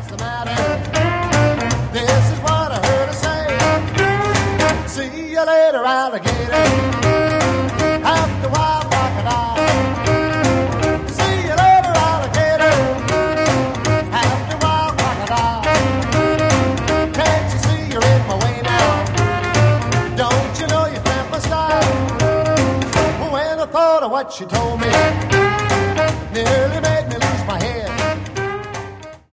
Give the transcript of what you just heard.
the matter? This is what I heard her say. See you later, alligator. After wild crocodile. See you later, alligator. After wild crocodile. Can't you see you're in my way now? Don't you know you cramped my style? When I thought of what she told me, nearly made me